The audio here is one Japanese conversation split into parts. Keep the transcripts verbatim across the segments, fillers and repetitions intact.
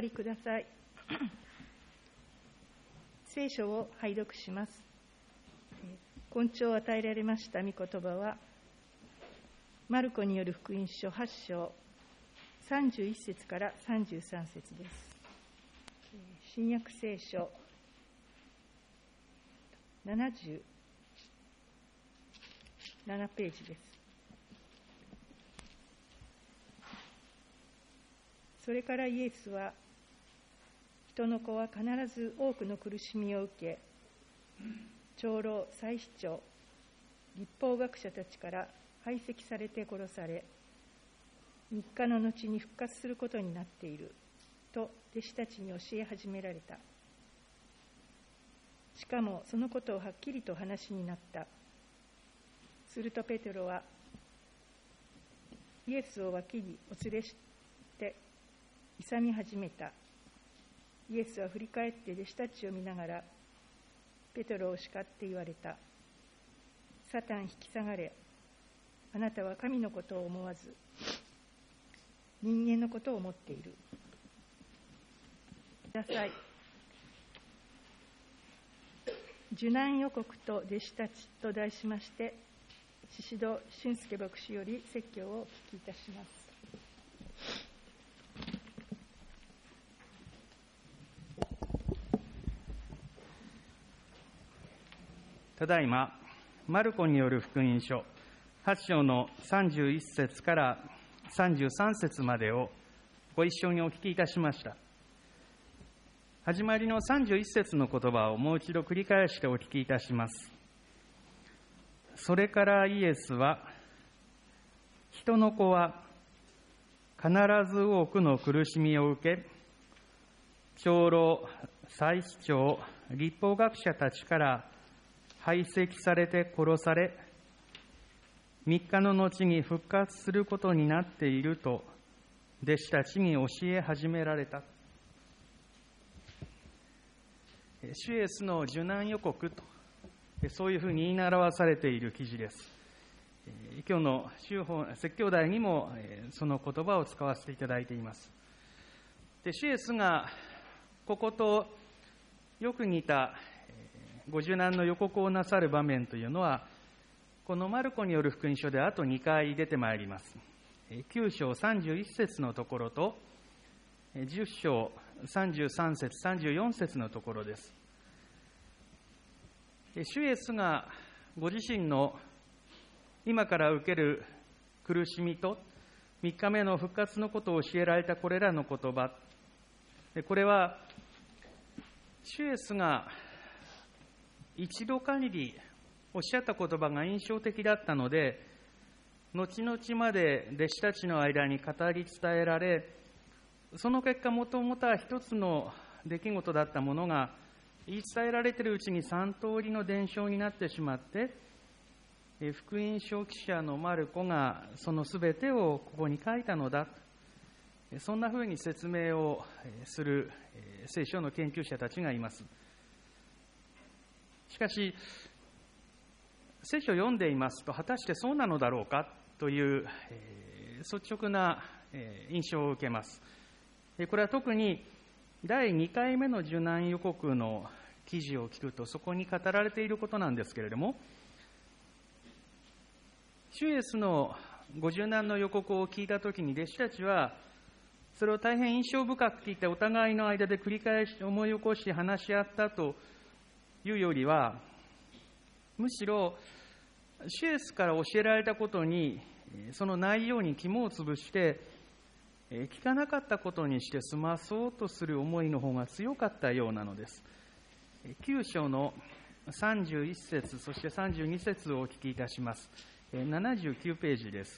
りください。聖書を拝読します。根調を与えられました御言葉は、マルコによる福音書はち章さんじゅういち節からさんじゅうさん節です。新約聖書ななじゅうななページです。それからイエスは、人の子は必ず多くの苦しみを受け、長老、祭司長、律法学者たちから排斥されて殺され、みっかの後に復活することになっていると弟子たちに教え始められた。しかもそのことをはっきりと話になった。するとペテロはイエスを脇にお連れして勇み始めた。イエスは振り返って弟子たちを見ながらペテロを叱って言われた。サタン引き下がれ。あなたは神のことを思わず人間のことを思っている。ください。受難予告と弟子たちと題しまして、宍戸俊介牧師より説教をお聞きいたします。 ただいま、マルコによる福音書はち章のさんじゅういち節からさんじゅうさん節までをご一緒にお聞きいたしました。始まりのさんじゅういち節の言葉をもう一度繰り返してお聞きいたします。それからイエスは、人の子は必ず多くの苦しみを受け、長老、祭司長、律法学者たちから排斥されて殺され、みっかの後に復活することになっていると弟子たちに教え始められた。主イエスの受難予告と、そういうふうに言い表されている記事です。今日の宗法説教題にもその言葉を使わせていただいています。で、主イエスがこことよく似たご受難の予告をなさる場面というのは、このマルコによる福音書であとにかい出てまいります。きゅう章さんじゅういち節のところと、じゅっ章さんじゅうさん節、さんじゅうよん節のところです。主イエスがご自身の今から受ける苦しみとみっかめの復活のことを教えられたこれらの言葉、これは主イエスが一度限りおっしゃった言葉が印象的だったので、後々まで弟子たちの間に語り伝えられ、その結果もともとは一つの出来事だったものが言い伝えられているうちに三通りの伝承になってしまって、福音書記者のマルコがそのすべてをここに書いたのだ、そんなふうに説明をする聖書の研究者たちがいます。しかし、聖書を読んでいますと、果たしてそうなのだろうかという、えー、率直な、えー、印象を受けます。これは特にだいにかいめの受難予告の記事を聞くと、そこに語られていることなんですけれども、主イエスのご受難の予告を聞いたときに、弟子たちはそれを大変印象深く聞いて、お互いの間で繰り返し思い起こし話し合ったというよりは、むしろ主イエスから教えられたことに、その内容に肝を潰して聞かなかったことにして済まそうとする思いの方が強かったようなのです。きゅう章のさんじゅういち節、そしてさんじゅうに節をお聞きいたします。ななじゅうきゅうページです。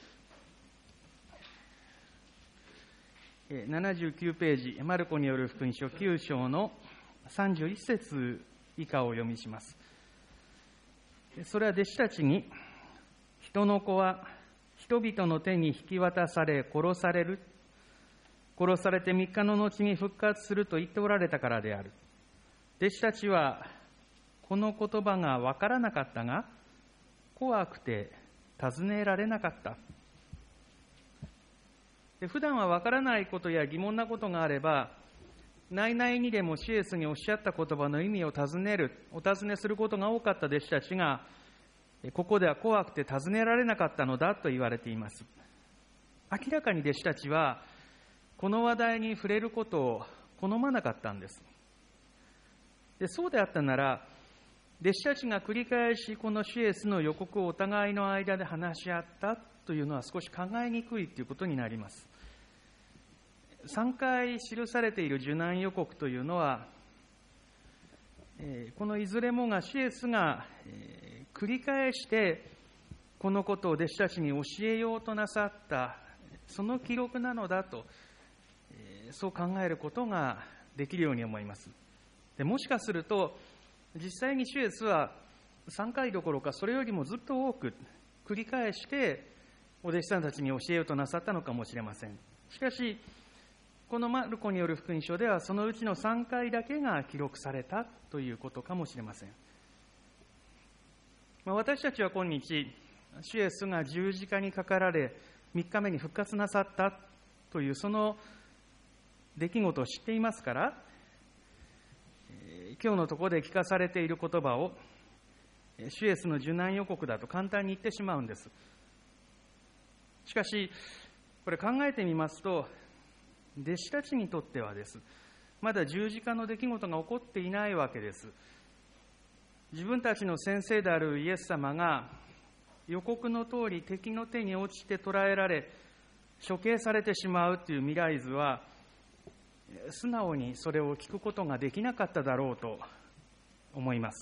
ななじゅうきゅうページ、マルコによる福音書きゅう章のさんじゅういち節以下を読みします。それは弟子たちに、人の子は人々の手に引き渡され殺される、殺されてみっかの後に復活すると言っておられたからである。弟子たちはこの言葉が分からなかったが、怖くて尋ねられなかった。 で普段はわからないことや疑問なことがあれば、内々にでも主イエスにおっしゃった言葉の意味を尋ねる、お尋ねすることが多かった弟子たちが、ここでは怖くて尋ねられなかったのだと言われています。明らかに弟子たちは、この話題に触れることを好まなかったんです。でそうであったなら、弟子たちが繰り返しこの主イエスの予告をお互いの間で話し合ったというのは少し考えにくいということになります。さんかい記されている受難予告というのは、このいずれもが主イエスが繰り返してこのことを弟子たちに教えようとなさったその記録なのだと、そう考えることができるように思います。でもしかすると実際に主イエスはさんかいどころかそれよりもずっと多く繰り返してお弟子さんたちに教えようとなさったのかもしれません。しかしこのマルコによる福音書ではそのうちのさんかいだけが記録されたということかもしれません。まあ、私たちは今日主イエスが十字架にかかられみっかめに復活なさったというその出来事を知っていますから、今日のところで聞かされている言葉を主イエスの受難予告だと簡単に言ってしまうんです。しかしこれ考えてみますと、弟子たちにとってはです、まだ十字架の出来事が起こっていないわけです。自分たちの先生であるイエス様が予告の通り敵の手に落ちて捕らえられ処刑されてしまうという未来図は、素直にそれを聞くことができなかっただろうと思います。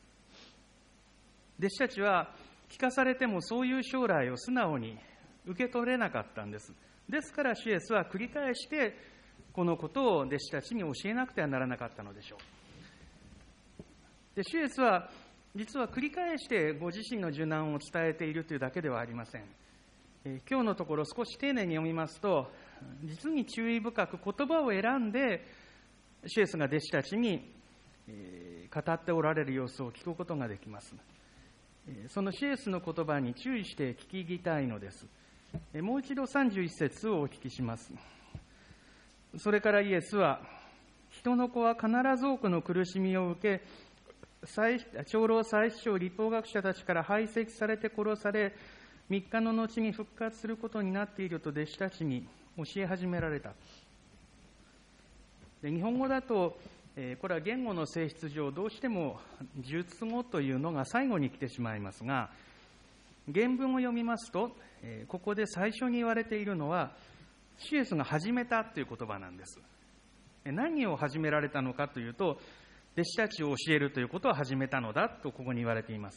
弟子たちは聞かされてもそういう将来を素直に受け取れなかったんです。ですから主イエスは繰り返してこのことを弟子たちに教えなくてはならなかったのでしょう。で主イエスは実は繰り返してご自身の受難を伝えているというだけではありません。え今日のところ少し丁寧に読みますと、実に注意深く言葉を選んで主イエスが弟子たちに、えー、語っておられる様子を聞くことができます。えー、その主イエスの言葉に注意して聞きたいのです。えー、もう一度さんじゅういっ節をお聞きします。それからイエスは、人の子は必ず多くの苦しみを受け、長老祭司長律法学者たちから排斥されて殺され、みっかの後に復活することになっていると弟子たちに教え始められた。で日本語だと、えー、これは言語の性質上どうしても述語というのが最後に来てしまいますが、原文を読みますと、えー、ここで最初に言われているのは主イエスが始めたという言葉なんです。何を始められたのかというと、弟子たちを教えるということを始めたのだとここに言われています。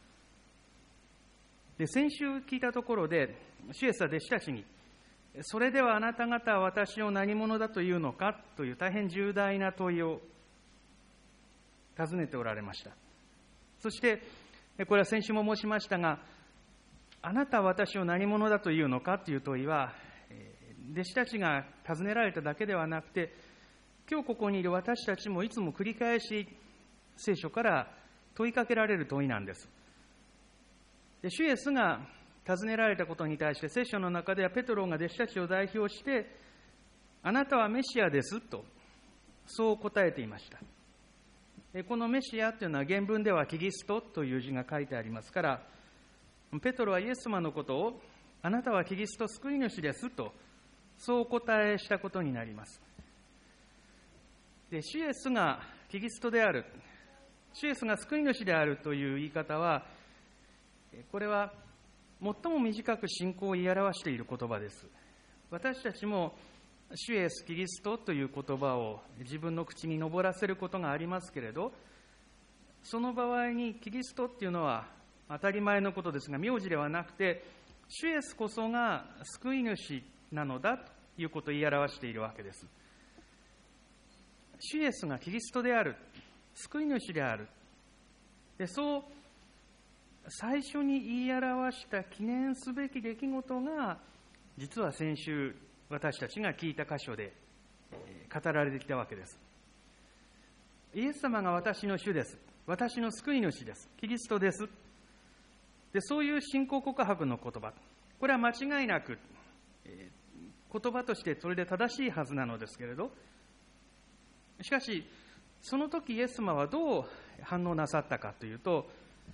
で先週聞いたところで、主イエスは弟子たちに、それではあなた方は私を何者だというのかという大変重大な問いを尋ねておられました。そしてこれは先週も申しましたが、あなたは私を何者だというのかという問いは、弟子たちが尋ねられただけではなくて、今日ここにいる私たちもいつも繰り返し聖書から問いかけられる問いなんです。で主イエスが尋ねられたことに対して、聖書の中ではペトロが弟子たちを代表して、あなたはメシアですとそう答えていました。でこのメシアというのは原文ではキリストという字が書いてありますから、ペトロはイエス様のことを、あなたはキリスト救い主ですとそうお答えしたことになります。で主イエスがキリストである、主イエスが救い主であるという言い方は、これは最も短く信仰を言い表している言葉です。私たちも主イエスキリストという言葉を自分の口に上らせることがありますけれど、その場合にキリストっていうのは当たり前のことですが、名字ではなくて主イエスこそが救い主なのだということを言い表しているわけです。主イエスがキリストである、救い主である。でそう最初に言い表した記念すべき出来事が、実は先週私たちが聞いた箇所で語られてきたわけです。イエス様が私の主です、私の救い主です、キリストです。でそういう信仰告白の言葉、これは間違いなく言葉としてそれで正しいはずなのですけれど、しかしその時イエス様はどう反応なさったかというと、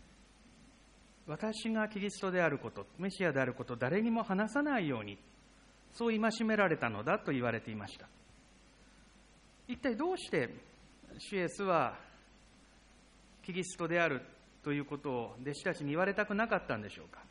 私がキリストであること、メシアであることを誰にも話さないように、そう戒められたのだと言われていました。一体どうして主イエスはキリストであるということを弟子たちに言われたくなかったんでしょうか。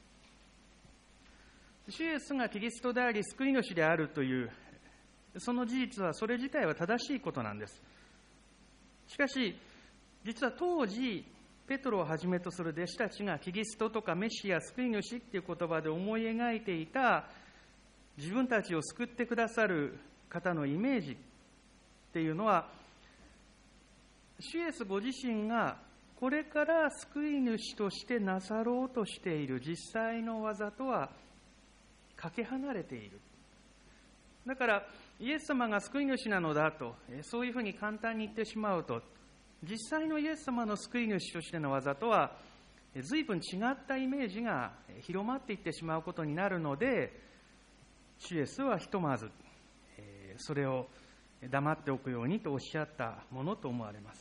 主イエスがキリストであり救い主であるというその事実は、それ自体は正しいことなんです。しかし実は当時ペトロをはじめとする弟子たちがキリストとかメシア、救い主っていう言葉で思い描いていた自分たちを救ってくださる方のイメージっていうのは、主イエスご自身がこれから救い主としてなさろうとしている実際の技とはかけ離れている。だからイエス様が救い主なのだと、そういうふうに簡単に言ってしまうと、実際のイエス様の救い主としての技とは随分違ったイメージが広まっていってしまうことになるので、主イエスはひとまずそれを黙っておくようにとおっしゃったものと思われます。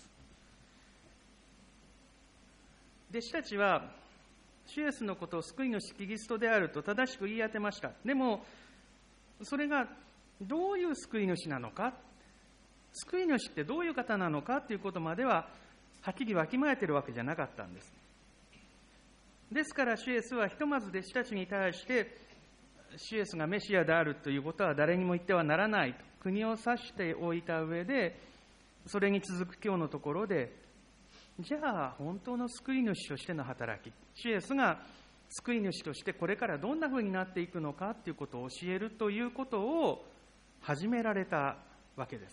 弟子たちは主イエスのことを救い主キリストであると正しく言い当てました。でもそれがどういう救い主なのか、救い主ってどういう方なのかということまでははっきりわきまえているわけじゃなかったんです。ですから主イエスはひとまず弟子たちに対して、主イエスがメシアであるということは誰にも言ってはならないと国を指しておいた上で、それに続く今日のところで、じゃあ本当の救い主としての働き、主イエスが救い主としてこれからどんなふうになっていくのかということを教えるということを始められたわけです。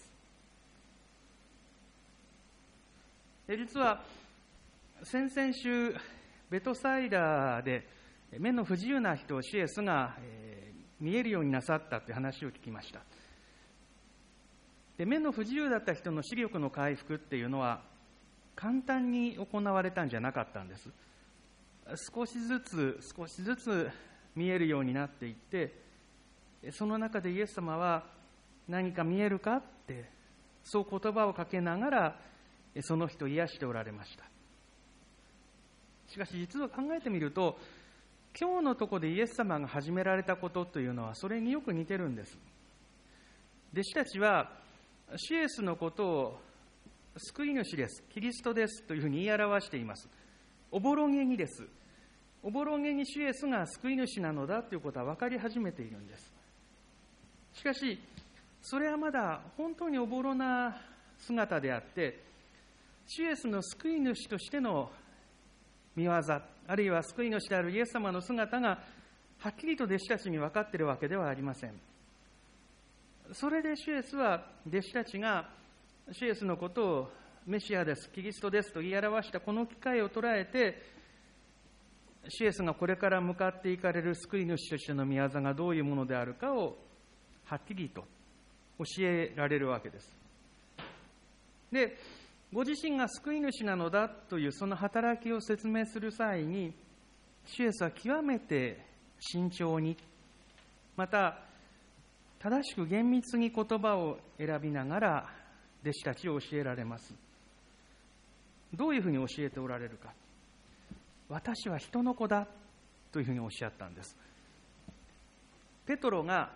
実は先々週ベトサイダで目の不自由な人を主イエスが見えるようになさったという話を聞きました。で、目の不自由だった人の視力の回復っていうのは簡単に行われたんじゃなかったんです。少しずつ少しずつ見えるようになっていって、その中でイエス様は何か見えるかってそう言葉をかけながらその人を癒しておられました。しかし実は考えてみると、今日のところでイエス様が始められたことというのはそれによく似てるんです。弟子たちは主イエスのことを救い主です、キリストですというふうに言い表しています。おぼろげにです。おぼろげに主イエスが救い主なのだということは分かり始めているんです。しかしそれはまだ本当におぼろな姿であって、主イエスの救い主としての見業、あるいは救い主であるイエス様の姿がはっきりと弟子たちに分かっているわけではありません。それで主イエスは弟子たちが主イエスのことをメシアです、キリストですと言い表したこの機会を捉えて、主イエスがこれから向かっていかれる救い主としての御業がどういうものであるかをはっきりと教えられるわけです。で、ご自身が救い主なのだというその働きを説明する際に、主イエスは極めて慎重に、また正しく厳密に言葉を選びながら弟子たちを教えられます。どういうふうに教えておられるか。私は人の子だというふうにおっしゃったんです。ペトロが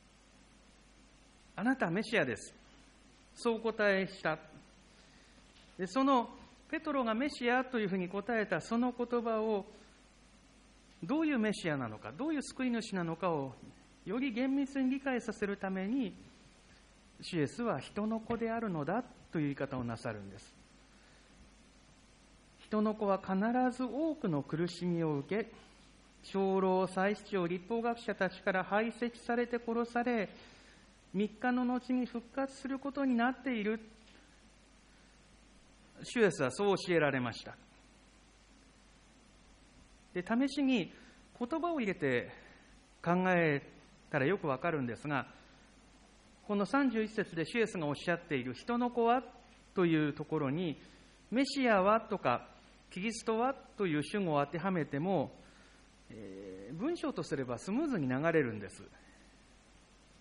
あなたはメシアです、そう答えした。で、そのペトロがメシアというふうに答えたその言葉を、どういうメシアなのか、どういう救い主なのかをより厳密に理解させるために、主イエスは人の子であるのだという言い方をなさるんです。人の子は必ず多くの苦しみを受け、長老、祭司長、律法学者たちから排斥されて殺され、みっかの後に復活することになっている。主イエスはそう教えられました。で、試しに言葉を入れて考えたらよくわかるんですが、このさんじゅういち節で主イエスがおっしゃっている人の子はというところに、メシアはとかキリストはという主語を当てはめても、えー、文章とすればスムーズに流れるんです。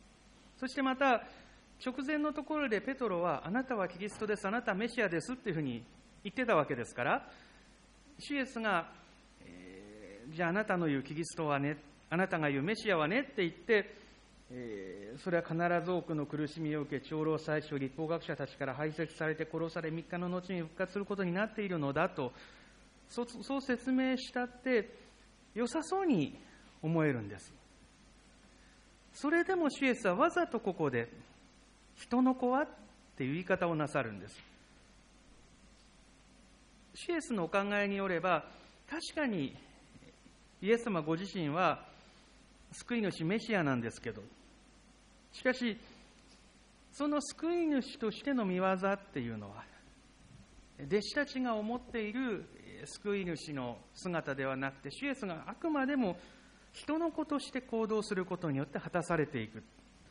そしてまた直前のところでペトロはあなたはキリストです、あなたはメシアですっていうふうに言ってたわけですから、主イエスが、えー、じゃああなたの言うキリストはね、あなたが言うメシアはねって言って、えー、それは必ず多くの苦しみを受け、長老祭司、律法学者たちから排斥されて殺され、みっかの後に復活することになっているのだと、そ う, そう説明したって良さそうに思えるんです。それでも主イエスはわざとここで人の子はっていう言い方をなさるんです。主イエスのお考えによれば、確かにイエス様ご自身は救い主メシアなんですけど、しかしその救い主としての見業っていうのは、弟子たちが思っている救い主の姿ではなくて、主イエスがあくまでも人の子として行動することによって果たされていく。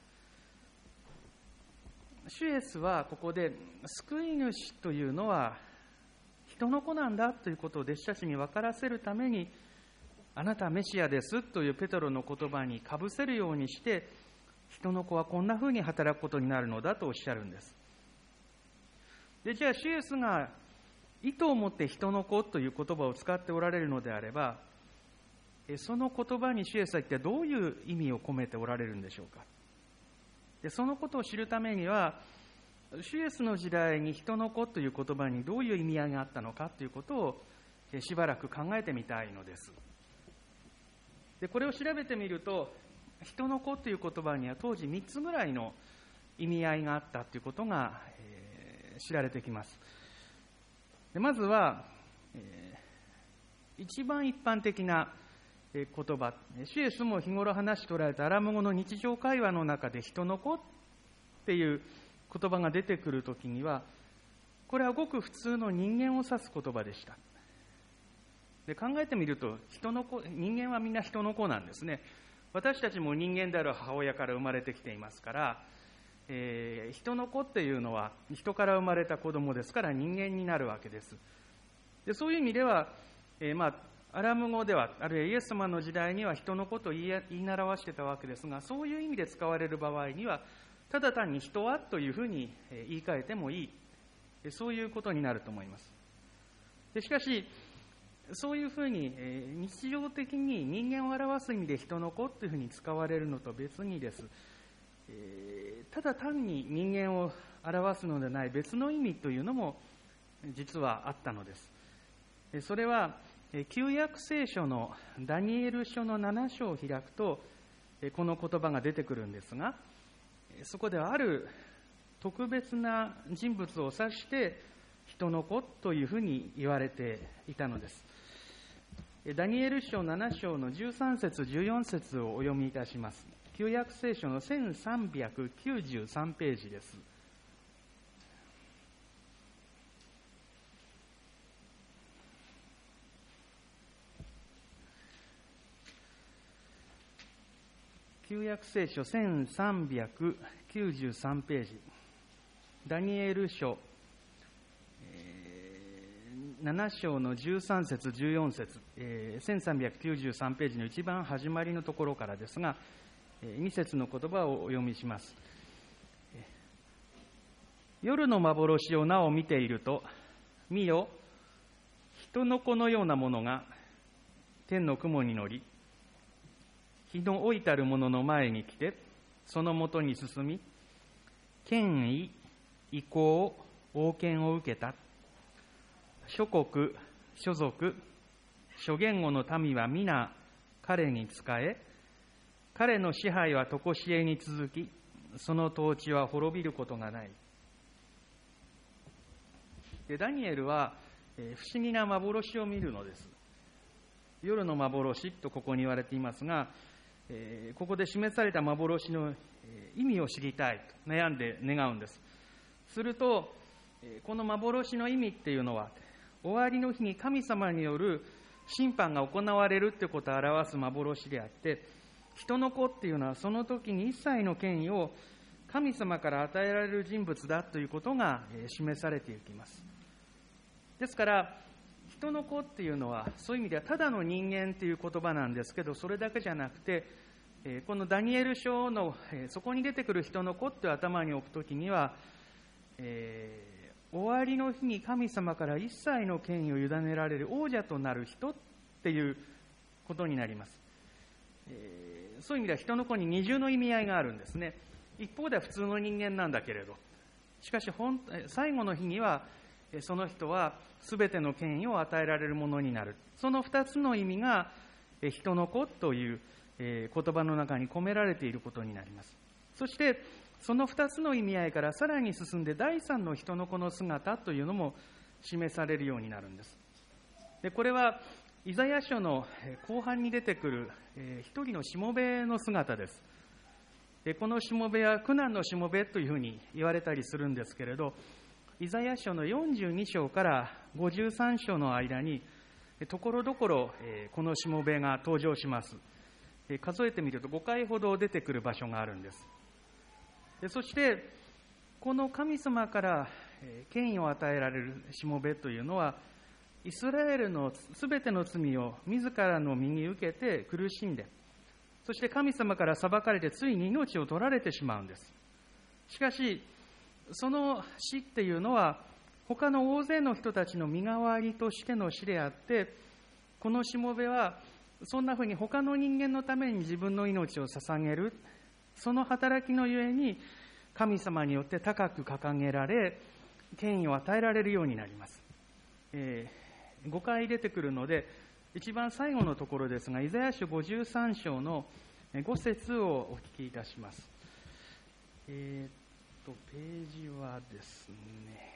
主イエスはここで救い主というのは人の子なんだということを弟子たちに分からせるために、あなたはメシアですというペトロの言葉にかぶせるようにして、人の子はこんなふうに働くことになるのだとおっしゃるんです。で、じゃあ主イエスが意図を持って人の子という言葉を使っておられるのであれば、その言葉に主イエスは一体どういう意味を込めておられるんでしょうか。で、そのことを知るためには、主イエスの時代に人の子という言葉にどういう意味合いがあったのかということをしばらく考えてみたいのです。で、これを調べてみると、人の子という言葉には当時みっつぐらいの意味合いがあったということが、えー、知られてきます。で、まずは、えー、一番一般的な言葉、主イエスも日頃話しておられたアラム語の日常会話の中で人の子っていう言葉が出てくるときには、これはごく普通の人間を指す言葉でした。で、考えてみると、人の子、人間はみんな人の子なんですね。私たちも人間である母親から生まれてきていますから、えー、人の子っていうのは人から生まれた子供ですから人間になるわけです。で、そういう意味では、えー、まあアラム語では、あるいはイエス様の時代には人の子と言い、言い習わしてたわけですが、そういう意味で使われる場合には、ただ単に人はというふうに言い換えてもいい、そういうことになると思います。で、しかし、そういうふうに日常的に人間を表す意味で人の子というふうに使われるのと別にです、ただ単に人間を表すのではない別の意味というのも実はあったのです。それは旧約聖書のダニエル書のなな章を開くとこの言葉が出てくるんですが、そこではある特別な人物を指して人の子というふうに言われていたのです。ダニエル書なな章のじゅうさん節じゅうよん節をお読みいたします。旧約聖書のせんさんびゃくきゅうじゅうさんページです。旧約聖書せんさんびゃくきゅうじゅうさんページ、ダニエル書なな章のじゅうさん節じゅうよん節、えー、せんさんびゃくきゅうじゅうさんページの一番始まりのところからですが、に節の言葉をお読みします。夜の幻をなお見ていると、見よ、人の子のようなものが天の雲に乗り、日の老いたる者の前に来て、そのもとに進み、権威、威光、王権を受けた。諸国、諸族、諸言語の民は皆彼に仕え、彼の支配は常しえに続き、その統治は滅びることがない。で、ダニエルは、えー、不思議な幻を見るのです。夜の幻とここに言われていますが、えー、ここで示された幻の意味を知りたいと悩んで願うんです。すると、この幻の意味っていうのは、終わりの日に神様による審判が行われるということを表す幻であって、人の子っていうのはその時に一切の権威を神様から与えられる人物だということが示されていきます。ですから人の子っていうのはそういう意味ではただの人間という言葉なんですけど、それだけじゃなくてこのダニエル書のそこに出てくる人の子って頭に置くときには、えー、終わりの日に神様から一切の権威を委ねられる王者となる人っていうことになります。えー、そういう意味では人の子に二重の意味合いがあるんですね。一方では普通の人間なんだけれど、しかし本最後の日にはその人は全ての権威を与えられるものになる。その二つの意味が人の子という言葉の中に込められていることになります。そしてその二つの意味合いからさらに進んで第三の人の子の姿というのも示されるようになるんです。でこれはイザヤ書の後半に出てくる一人のしもべの姿です。でこのしもべは苦難のしもべというふうに言われたりするんですけれど、イザヤ書のよんじゅうに章からごじゅうさん章の間にところどころこのしもべが登場します。数えてみるとごかいほど出てくる場所があるんです。でそしてこの神様から権威を与えられるしもべというのは、イスラエルのすべての罪を自らの身に受けて苦しんで、そして神様から裁かれてついに命を取られてしまうんです。しかしその死っていうのは他の大勢の人たちの身代わりとしての死であって、このしもべはそんなふうに他の人間のために自分の命を捧げる、その働きのゆえに神様によって高く掲げられ、権威を与えられるようになります。えーごかい出てくるので、一番最後のところですが、イザヤ書ごじゅうさん章のご節をお聞きいたします。えー、っとページはですね、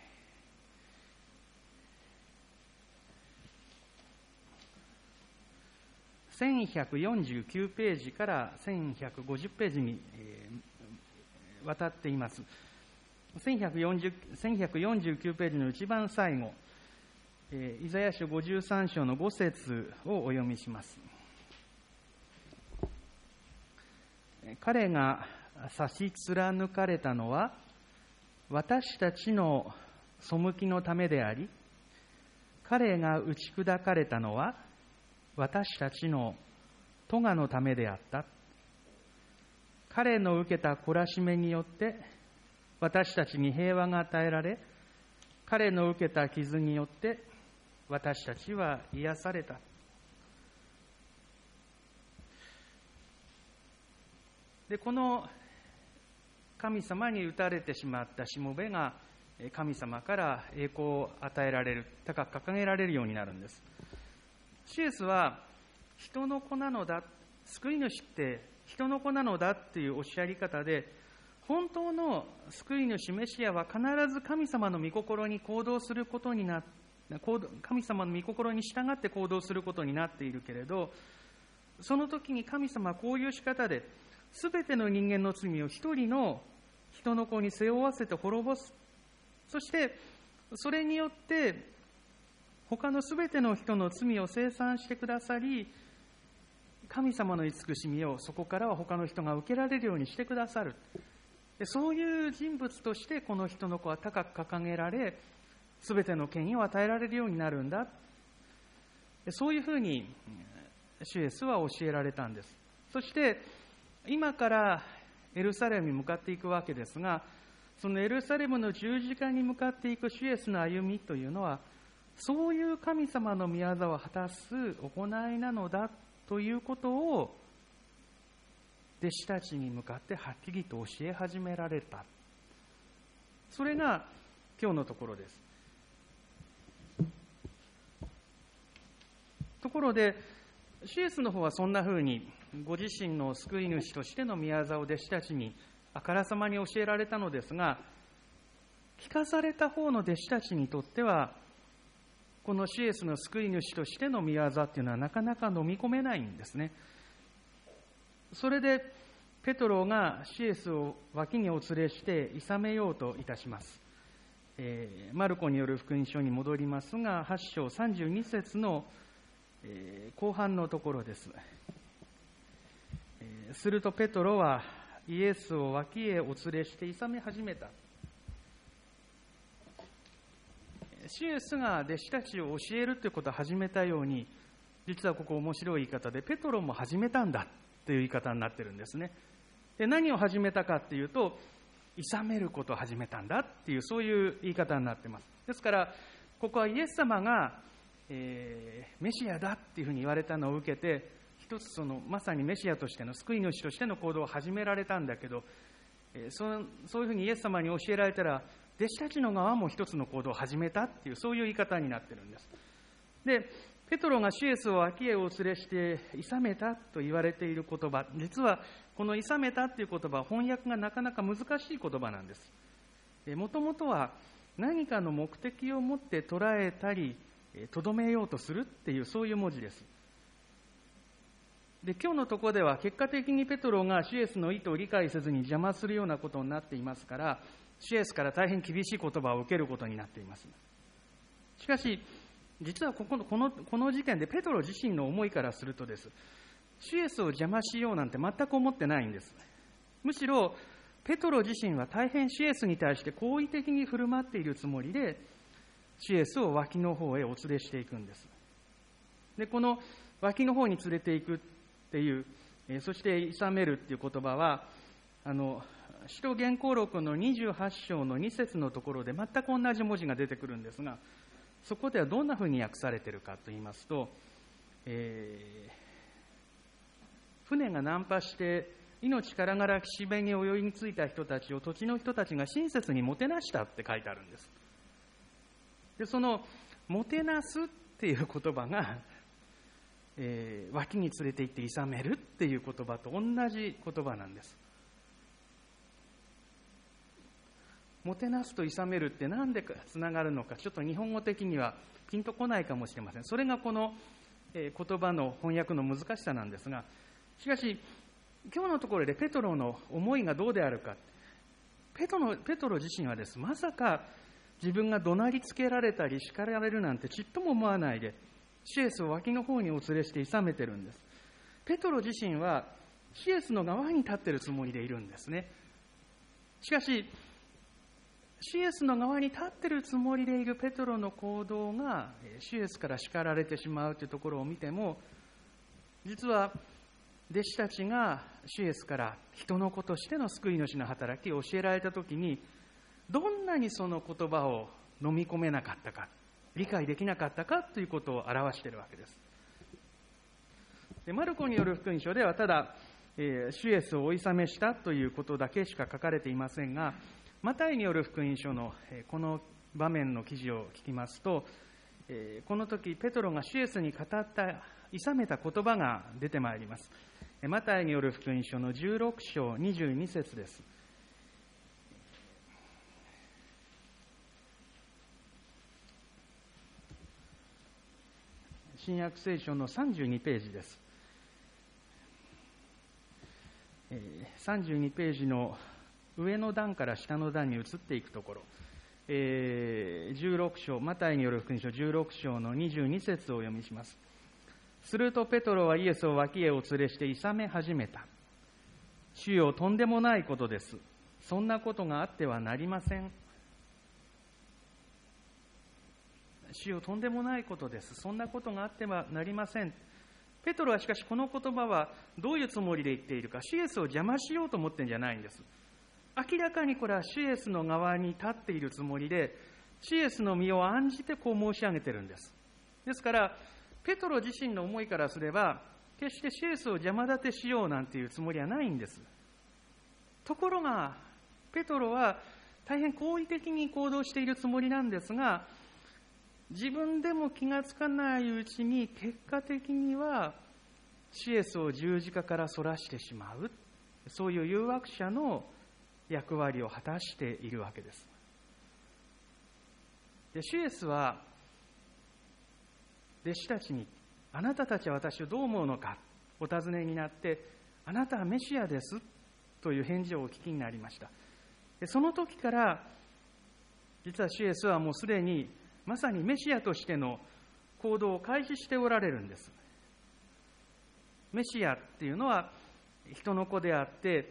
せんひゃくよんじゅうきゅうページからせんひゃくごじゅうページに、えー、渡っています。せんひゃくよんじゅう、せんひゃくよんじゅうきゅうページの一番最後、イザヤ書ごじゅうさん章のご節をお読みします。彼が差し貫かれたのは私たちの背きのためであり、彼が打ち砕かれたのは私たちの咎のためであった。彼の受けた懲らしめによって私たちに平和が与えられ、彼の受けた傷によって私たちは癒された。でこの神様に打たれてしまったしもべが神様から栄光を与えられる、高く掲げられるようになるんです。シエスは人の子なのだ、救い主って人の子なのだっていうおっしゃり方で、本当の救い主メシアは必ず神様の御心に行動することになって、神様の御心に従って行動することになっているけれど、その時に神様はこういう仕方で全ての人間の罪を一人の人の子に背負わせて滅ぼす。そしてそれによって他の全ての人の罪を清算してくださり、神様の慈しみをそこからは他の人が受けられるようにしてくださる。そういう人物としてこの人の子は高く掲げられ、すべての権威を与えられるようになるんだ。そういうふうに主イエスは教えられたんです。そして今からエルサレムに向かっていくわけですが、そのエルサレムの十字架に向かっていく主イエスの歩みというのは、そういう神様の御業を果たす行いなのだということを弟子たちに向かってはっきりと教え始められた。それが今日のところです。ところで主イエスの方はそんなふうにご自身の救い主としての御業を弟子たちにあからさまに教えられたのですが、聞かされた方の弟子たちにとってはこの主イエスの救い主としての御業っていうのはなかなか飲み込めないんですね。それでペトロが主イエスを脇にお連れして諌めようといたします。えー、マルコによる福音書に戻りますが、はち章さんじゅうに節のえー、後半のところです。えー、するとペトロはイエスを脇へお連れして諌め始めた。主イエスが弟子たちを教えるということを始めたように、実はここ面白い言い方でペトロも始めたんだという言い方になってるんですね。で、何を始めたかっていうと、諌めることを始めたんだっていう、そういう言い方になっています。ですからここはイエス様が、えー、メシアだっていうふうに言われたのを受けて、一つそのまさにメシアとしての救い主としての行動を始められたんだけど、えー、そ, そういうふうにイエス様に教えられたら、弟子たちの側も一つの行動を始めたっていう、そういう言い方になってるんです。で、ペトロが主イエスを脇へお連れして諌めたと言われている言葉、実はこの諌めたという言葉は翻訳がなかなか難しい言葉なんです。もともとは何かの目的を持って捉えたりとどめようとするっていう、そういう文字です。で、今日のところでは結果的にペトロが主イエスの意図を理解せずに邪魔するようなことになっていますから、主イエスから大変厳しい言葉を受けることになっています。しかし実はここの、この、この時点でペトロ自身の思いからするとです、主イエスを邪魔しようなんて全く思ってないんです。むしろペトロ自身は大変主イエスに対して好意的に振る舞っているつもりで、主イエスを脇の方へお連れしていくんです。で、この脇の方に連れていくっていう、えー、そして諌めるっていう言葉は、あの使徒言行録のにじゅうはち章のに節のところで全く同じ文字が出てくるんですが、そこではどんなふうに訳されているかといいますと、えー、船が難破して命からがら岸辺に泳ぎについた人たちを土地の人たちが親切にもてなしたって書いてあるんです。で、そのもてなすっていう言葉が、えー、脇に連れて行って諌めるっていう言葉と同じ言葉なんです。もてなすと諌めるって何でつながるのか、ちょっと日本語的にはピンとこないかもしれません。それがこの、えー、言葉の翻訳の難しさなんですが、しかし今日のところでペトロの思いがどうであるか、ペトロ、ペトロ自身はです、まさか自分が怒鳴りつけられたり叱られるなんてちっとも思わないで、シエスを脇の方にお連れして諌めてるんです。ペトロ自身はシエスの側に立っているつもりでいるんですね。しかしシエスの側に立っているつもりでいるペトロの行動がシエスから叱られてしまうというところを見ても、実は弟子たちがシエスから人の子としての救い主の働きを教えられたときに、どんなにその言葉を飲み込めなかったか、理解できなかったかということを表しているわけです。で、マルコによる福音書ではただ、えー、シエスをお諌めしたということだけしか書かれていませんが、マタイによる福音書の、えー、この場面の記事を聞きますと、えー、この時ペトロがシエスに語った諌めた言葉が出てまいります。マタイによる福音書のじゅうろく章にじゅうに節です。新約聖書のさんじゅうにページです。さんじゅうにページの上の段から下の段に移っていくところ、えー、じゅうろく章、マタイによる福音書じゅうろく章のにじゅうに節をお読みします。するとペトロはイエスを脇へお連れして諌め始めた。主よ、とんでもないことです。そんなことがあってはなりません。主よ、とんでもないことです。そんなことがあってはなりません。ペトロはしかしこの言葉はどういうつもりで言っているか、シエスを邪魔しようと思ってるんじゃないんです。明らかにこれはシエスの側に立っているつもりで、シエスの身を案じてこう申し上げてるんです。ですからペトロ自身の思いからすれば、決してシエスを邪魔立てしようなんていうつもりはないんです。ところがペトロは大変好意的に行動しているつもりなんですが、自分でも気がつかないうちに結果的にはシエスを十字架からそらしてしまう、そういう誘惑者の役割を果たしているわけです。で、シエスは弟子たちに、あなたたちは私をどう思うのかお尋ねになって、あなたはメシアですという返事をお聞きになりました。で、その時から実はシエスはもうすでにまさにメシアとしての行動を開始しておられるんです。メシアっていうのは人の子であって、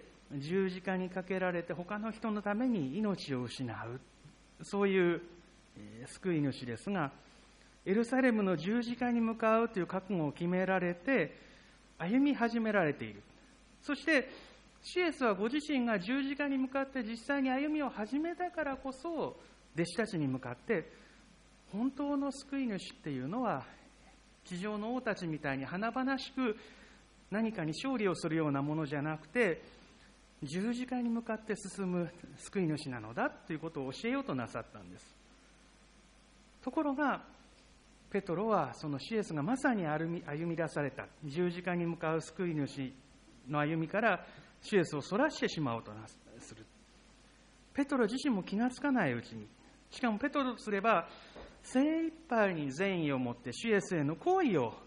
十字架にかけられて他の人のために命を失う、そういう救い主ですが、エルサレムの十字架に向かうという覚悟を決められて歩み始められている。 そしてシエスはご自身が十字架に向かって実際に歩みを始めたからこそ、弟子たちに向かって本当の救い主っていうのは地上の王たちみたいに華々しく何かに勝利をするようなものじゃなくて、十字架に向かって進む救い主なのだということを教えようとなさったんです。ところがペトロはそのシエスがまさに歩み、歩み出された十字架に向かう救い主の歩みからシエスをそらしてしまおうとする。ペトロ自身も気がつかないうちに、しかもペトロとすれば精一杯に善意を持ってシエスへの好意を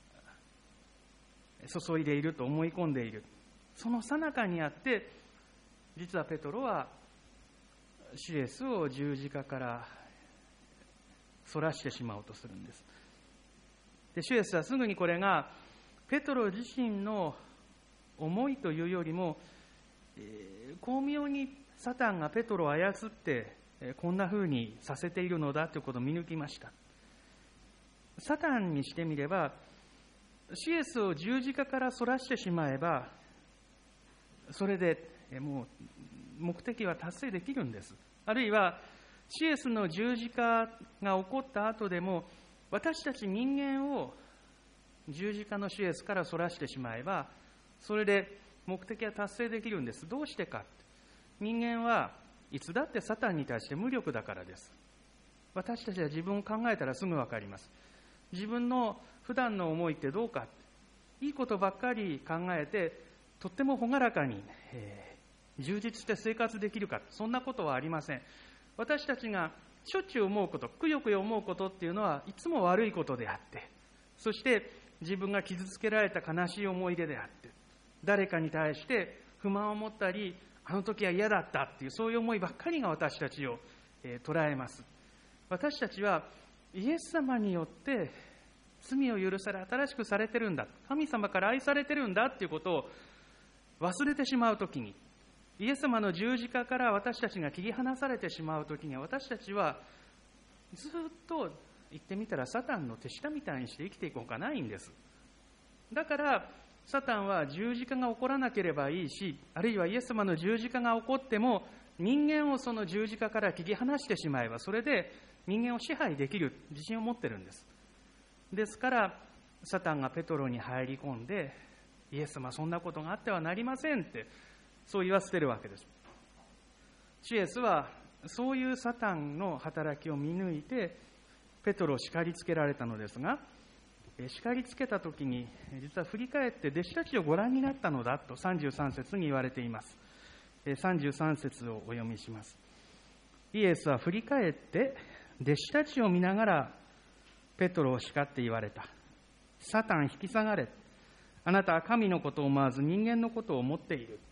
注いでいると思い込んでいる。その最中にあって、実はペトロはシエスを十字架からそらしてしまおうとするんです。で、シエスはすぐにこれがペトロ自身の思いというよりも、えー、巧妙にサタンがペトロを操って、えー、こんな風にさせているのだということを見抜きました。サタンにしてみれば、シエスを十字架からそらしてしまえば、それでもう目的は達成できるんです。あるいはシエスの十字架が起こった後でも、私たち人間を十字架のシエスからそらしてしまえば、それで目的は達成できるんです。どうしてか。人間はいつだってサタンに対して無力だからです。私たちは自分を考えたらすぐわかります。自分の普段の思いってどうか。いいことばっかり考えて、とっても朗らかに、えー、充実して生活できるか。そんなことはありません。私たちがしょっちゅう思うこと、くよくよ思うことっていうのはいつも悪いことであって、そして自分が傷つけられた悲しい思い出であって、誰かに対して不満を持ったり、あの時は嫌だったっていう、そういう思いばっかりが私たちを、えー、捉えます。私たちはイエス様によって罪を許され新しくされてるんだ、神様から愛されてるんだっていうことを忘れてしまうときに、イエス様の十字架から私たちが切り離されてしまうときには、私たちはずっと言ってみたらサタンの手下みたいにして生きていこうかないんです。だからサタンは十字架が起こらなければいいし、あるいはイエス様の十字架が起こっても人間をその十字架から切り離してしまえば、それで人間を支配できる自信を持ってるんです。ですからサタンがペトロに入り込んで、イエス様そんなことがあってはなりませんってそう言わせてるわけです。シエスはそういうサタンの働きを見抜いてペトロを叱りつけられたのですが、叱りつけたときに実は振り返って弟子たちをご覧になったのだとさんじゅうさん節に言われています。さんじゅうさん節をお読みします。イエスは振り返って弟子たちを見ながらペトロを叱って言われた。サタン引き下がれ。あなたは神のことを思わず人間のことを思っている。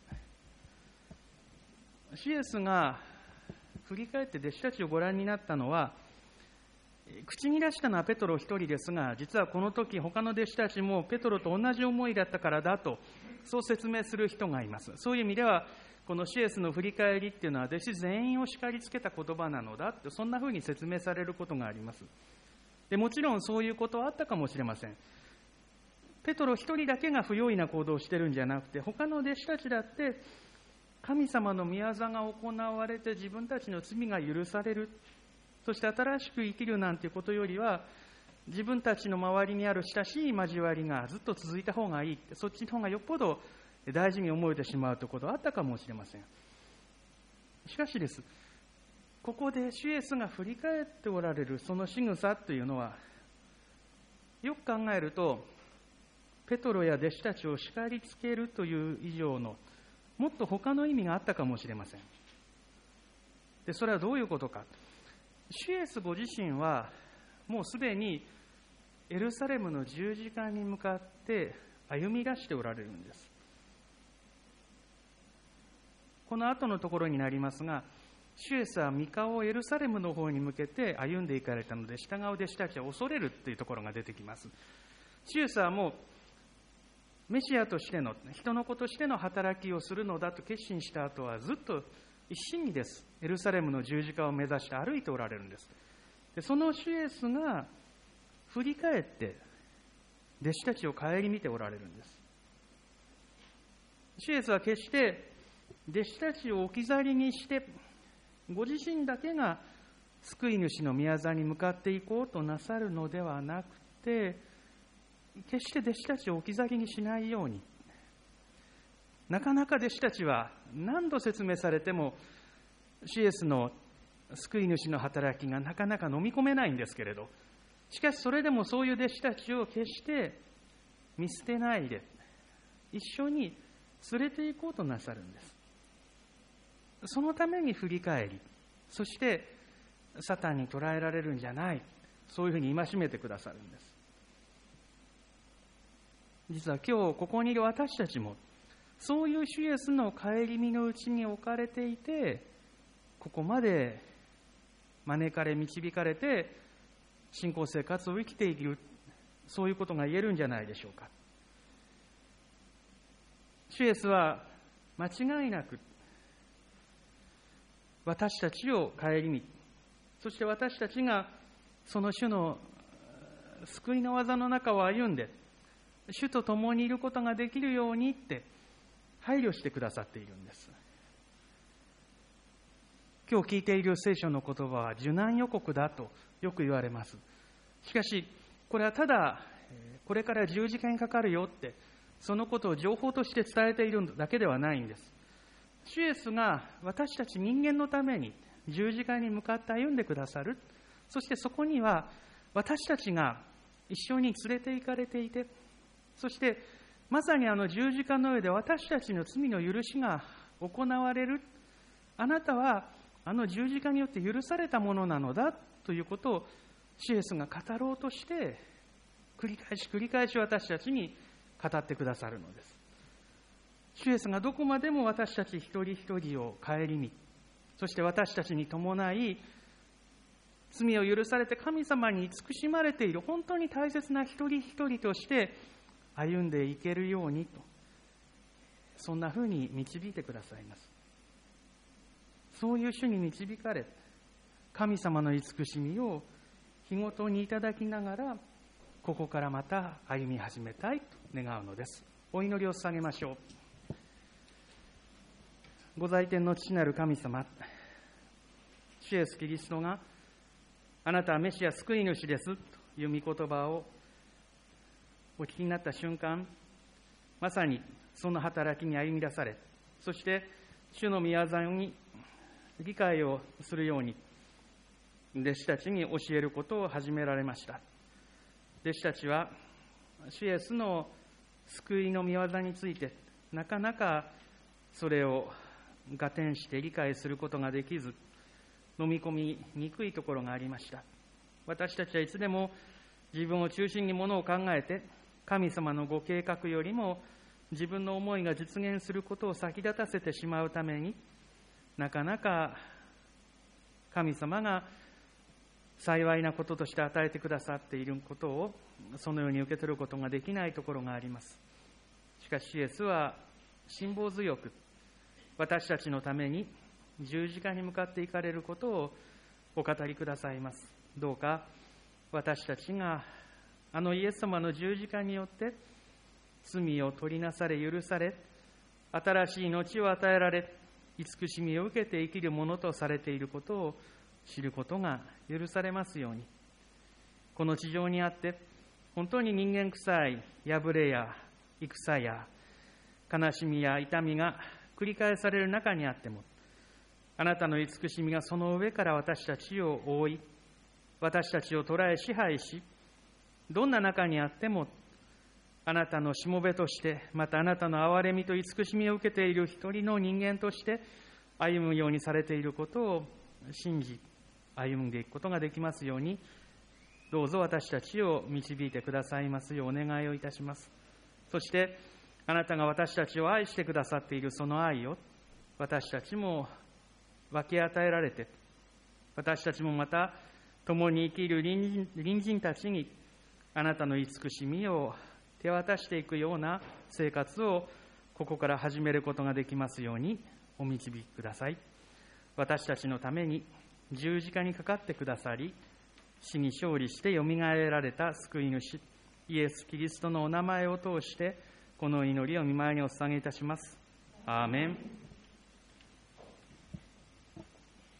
シエスが振り返って弟子たちをご覧になったのは、口に出したのはペトロ一人ですが、実はこの時他の弟子たちもペトロと同じ思いだったからだと、そう説明する人がいます。そういう意味ではこのシエスの振り返りっていうのは弟子全員を叱りつけた言葉なのだって、そんな風に説明されることがあります。でもちろんそういうことはあったかもしれません。ペトロ一人だけが不用意な行動をしてるんじゃなくて、他の弟子たちだって神様の御業が行われて自分たちの罪が許される、そして新しく生きるなんていうことよりは、自分たちの周りにある親しい交わりがずっと続いた方がいい、そっちの方がよっぽど大事に思えてしまうということはあったかもしれません。しかしです、ここでシエスが振り返っておられるその仕草というのは、よく考えるとペトロや弟子たちを叱りつけるという以上のもっと他の意味があったかもしれません。で、それはどういうことか。シエスご自身はもうすでにエルサレムの十字架に向かって歩み出しておられるんです。この後のところになりますが、シエスは御顔をエルサレムの方に向けて歩んでいかれたので、従う弟子たちは恐れるというところが出てきます。シエスはもうメシアとしての、人の子としての働きをするのだと決心した後は、ずっと一心にです、エルサレムの十字架を目指して歩いておられるんです。で、そのシエスが振り返って弟子たちを顧みておられるんです。 主イエスは決して弟子たちを置き去りにして、ご自身だけが救い主の御業に向かっていこうとなさるのではなくて、決して弟子たちを置き去りにしないように。なかなか弟子たちは何度説明されても、主イエスの救い主の働きがなかなか飲み込めないんですけれど、しかしそれでもそういう弟子たちを決して見捨てないで、一緒に連れて行こうとなさるんです。そのために振り返り、そしてサタンに捕らえられるんじゃない、そういうふうに戒めてくださるんです。実は今日ここにいる私たちも、そういう主イエスの顧みのうちに置かれていて、ここまで招かれ導かれて信仰生活を生きている、そういうことが言えるんじゃないでしょうか。主イエスは間違いなく私たちを顧み、そして私たちがその主の救いの技の中を歩んで、主と共にいることができるようにって配慮してくださっているんです。今日聞いている聖書の言葉は受難予告だとよく言われます。しかしこれはただこれから十字架にかかるよって、そのことを情報として伝えているだけではないんです。主イエスが私たち人間のために十字架に向かって歩んでくださる。そしてそこには私たちが一緒に連れて行かれていて、そしてまさにあの十字架の上で私たちの罪の許しが行われる。あなたはあの十字架によって許されたものなのだということを主イエスが語ろうとして、繰り返し繰り返し私たちに語ってくださるのです。主イエスがどこまでも私たち一人一人を顧み、そして私たちに伴い、罪を許されて神様に慈しまれている本当に大切な一人一人として歩んでいけるようにと、そんなふうに導いてくださいます。そういう主に導かれ、神様の慈しみを日ごとにいただきながら、ここからまた歩み始めたいと願うのです。お祈りを捧げましょう。ご在天の父なる神様、主イエスキリストがあなたはメシア救い主ですという御言葉をお聞きになった瞬間、まさにその働きに歩み出され、そして主の御業に理解をするように弟子たちに教えることを始められました。弟子たちは主イエスの救いの御業についてなかなかそれを合点して理解することができず、飲み込みにくいところがありました。私たちはいつでも自分を中心にものを考えて、神様のご計画よりも自分の思いが実現することを先立たせてしまうために、なかなか神様が幸いなこととして与えてくださっていることをそのように受け取ることができないところがあります。しかしイエスは辛抱強く私たちのために十字架に向かっていかれることをお語りくださいます。どうか私たちがあのイエス様の十字架によって罪を取りなされ許され、新しい命を与えられ、慈しみを受けて生きるものとされていることを知ることが許されますように。この地上にあって本当に人間臭い破れや戦や悲しみや痛みが繰り返される中にあっても、あなたの慈しみがその上から私たちを覆い、私たちを捉え支配し、どんな中にあってもあなたのしもべとして、またあなたの憐れみと慈しみを受けている一人の人間として歩むようにされていることを信じ歩んでいくことができますように、どうぞ私たちを導いてくださいますようお願いをいたします。そしてあなたが私たちを愛してくださっているその愛を私たちも分け与えられて、私たちもまた共に生きる隣人、隣人たちにあなたの慈しみを手渡していくような生活をここから始めることができますようにお導きください。私たちのために十字架にかかってくださり、死に勝利してよみがえられた救い主イエス・キリストのお名前を通してこの祈りを御前にお捧げいたします。 アーメン。